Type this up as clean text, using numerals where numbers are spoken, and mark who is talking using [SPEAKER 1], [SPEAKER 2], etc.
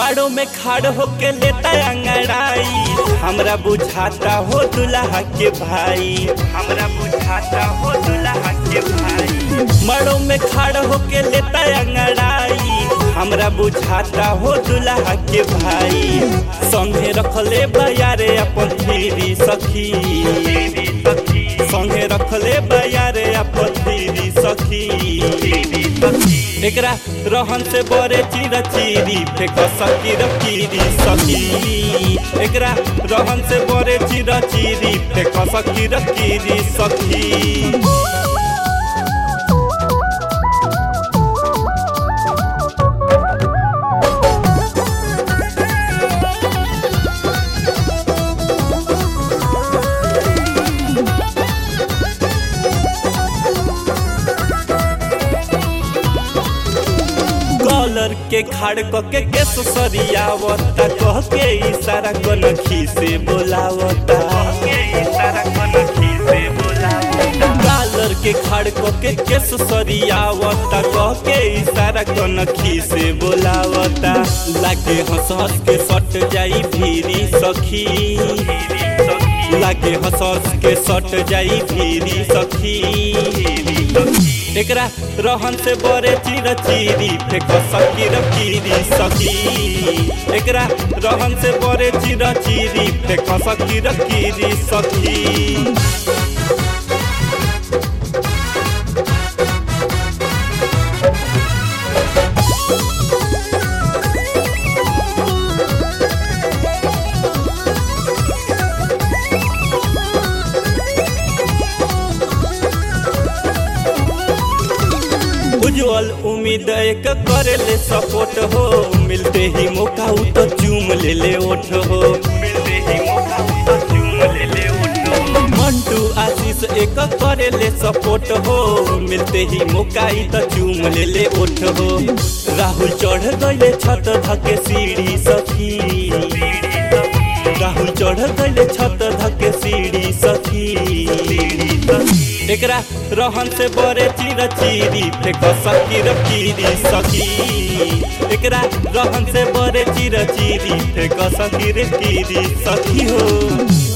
[SPEAKER 1] माड़ो में खाड़ होके लेता अंगड़ाई, हमरा बुझाता हो दुल्हा के भाई, हमरा बुझाता हो दुल्हा के भाई। माड़ो में खाड़ होके लेता अंगड़ाई, हमरा बुझाता हो दुल्हा के भाई। संगे रखले बयारे अपन धीरी सखी, संगे रखले बयारे अपन धीरी सखी। एकरा रहन से बड़े चिरा चिरी फेंक सकी रकीरी सखी, एकरा रहन से बड़े चिरा चिरी फेंक सकी रकीरी सखी। कॉलर के खाड़ के केस सरियावता, कह के इशारा कनखी से बोलावता, कॉलर के खाड़ के केस सरियावता, कह के इशारा कनखी से बोलावता। लागे हंस हंस के सट जाई भीरी सखी, लागे हंस हंस के सट जाई भीरी सखी। एकरा रहन से बड़े चिरा चिरी फेंक सकी रकीरी सखी, एकरा रहन से बड़े चिरा चिरी फेंक सकी रकीरी सखी। उज्जवल उम्मीद एक करे ले सपोर्ट हो, मिलते ही मौका उ तो चूम ले ले ओठ हो, मिलते ही मौका उ तो चूम ले ले ओठ हो। मंटू आशीष एक करे ले सपोर्ट हो, मिलते ही मौका इ तो चूम ले ले ओठ हो। राहुल चढ़ गइले छत धके सीढ़ी सखी, राहुल चढ़ गइले छत धके सीढ़ी सखी। एकरा रहन से बड़े चिरा चिरी फेंक सकी रकीरी सखी, एकरा रहन से बड़े चिरा चिरी फेंक सकी रकीरी सखी हो।